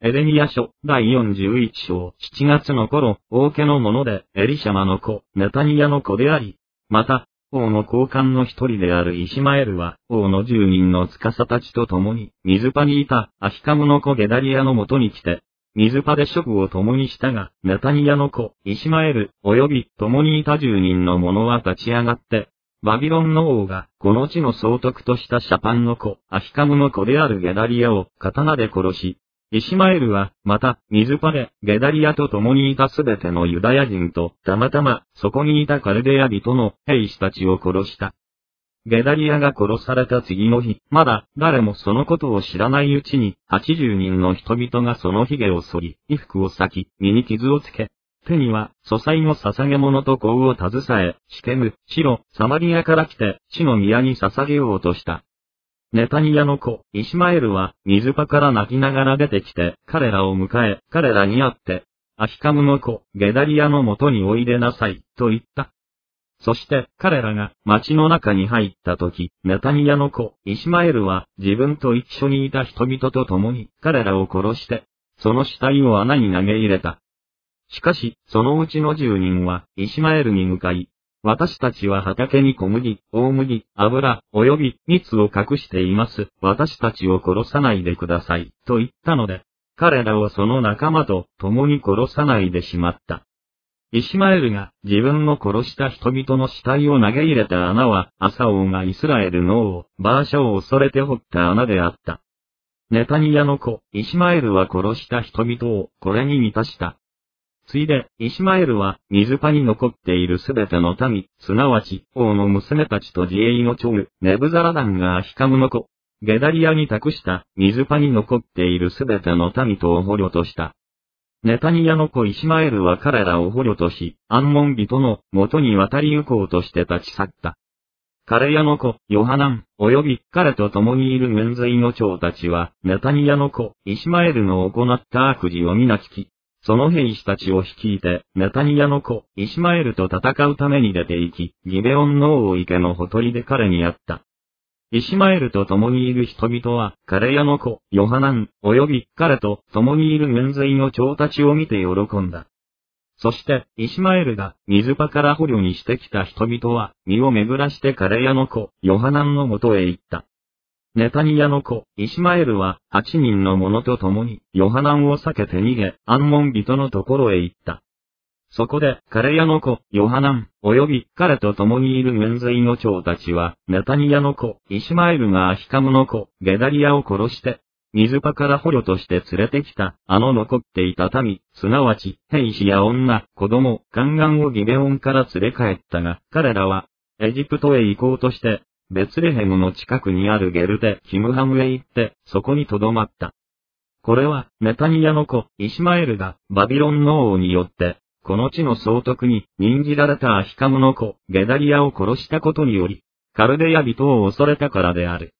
エレミヤ書第41章7月の頃、王家の者でエリシャマの子、ネタニヤの子であり、また、王の高官の一人であるイシマエルは、王の10人の司たちと共に、ミズパにいたアヒカムの子ゲダリアのもとに来て、ミズパで職を共にしたが、ネタニヤの子、イシマエル、及び共にいた10人の者は立ち上がって、バビロンの王が、この地の総督としたシャパンの子、アヒカムの子であるゲダリアを刀で殺し、イシマエルは、また、ミズパで、ゲダリアと共にいたすべてのユダヤ人と、たまたま、そこにいたカルデア人の兵士たちを殺した。ゲダリアが殺された次の日、まだ、誰もそのことを知らないうちに、80人の人々がその髭を剃り、衣服を裂き、身に傷をつけ、手には、素材の捧げ物と香を携え、シケム、シロ、サマリアから来て、地の宮に捧げようとした。ネタニヤの子、イシマエルは、ミズパから泣きながら出てきて、彼らを迎え、彼らに会って、アヒカムの子、ゲダリアのもとにおいでなさい、と言った。そして、彼らが、町の中に入った時、ネタニヤの子、イシマエルは、自分と一緒にいた人々と共に、彼らを殺して、その死体を穴に投げ入れた。しかし、そのうちの10人は、イシマエルに向かい、私たちは畑に小麦、大麦、油、及び蜜を隠しています。私たちを殺さないでください。と言ったので、彼らをその仲間と共に殺さないでしまった。イシマエルが自分の殺した人々の死体を投げ入れた穴は、アサ王がイスラエルの王、バーシャを恐れて掘った穴であった。ネタニヤの子、イシマエルは殺した人々をこれに満たした。ついで、イシマエルは、ミズパに残っているすべての民、すなわち、王の娘たちと自衛の長、ネブザラダンがアヒカムの子、ゲダリアに託した、ミズパに残っているすべての民とを捕虜とした。ネタニヤの子イシマエルは彼らを捕虜とし、アンモン人の元に渡り行こうとして立ち去った。カレヤの子、ヨハナン、及び彼と共にいる軍勢の長たちは、ネタニヤの子、イシマエルの行った悪事を皆聞き、その兵士たちを率いて、ネタニヤの子、イシマエルと戦うために出て行き、ギベオンの王池のほとりで彼に会った。イシマエルと共にいる人々は、カレヤの子、ヨハナン、及び彼と共にいる軍勢の長たちを見て喜んだ。そして、イシマエルが、ミズパから捕虜にしてきた人々は、身を巡らしてカレヤの子、ヨハナンのもとへ行った。ネタニヤの子、イシマエルは、8人の者と共に、ヨハナンを避けて逃げ、アンモン人のところへ行った。そこで、カレヤの子、ヨハナン、及び彼と共にいる軍勢の長たちは、ネタニヤの子、イシマエルがアヒカムの子、ゲダリアを殺して、ミズパから捕虜として連れてきた、残っていた民、すなわち、兵士や女、子供、宦官をギベオンから連れ帰ったが、彼らは、エジプトへ行こうとして、ベツレヘムの近くにあるゲルテ・キムハムへ行って、そこに留まった。これは、ネタニヤの子、イシマエルが、バビロンの王によって、この地の総督に任じられたアヒカムの子、ゲダリアを殺したことにより、カルデヤ人を恐れたからである。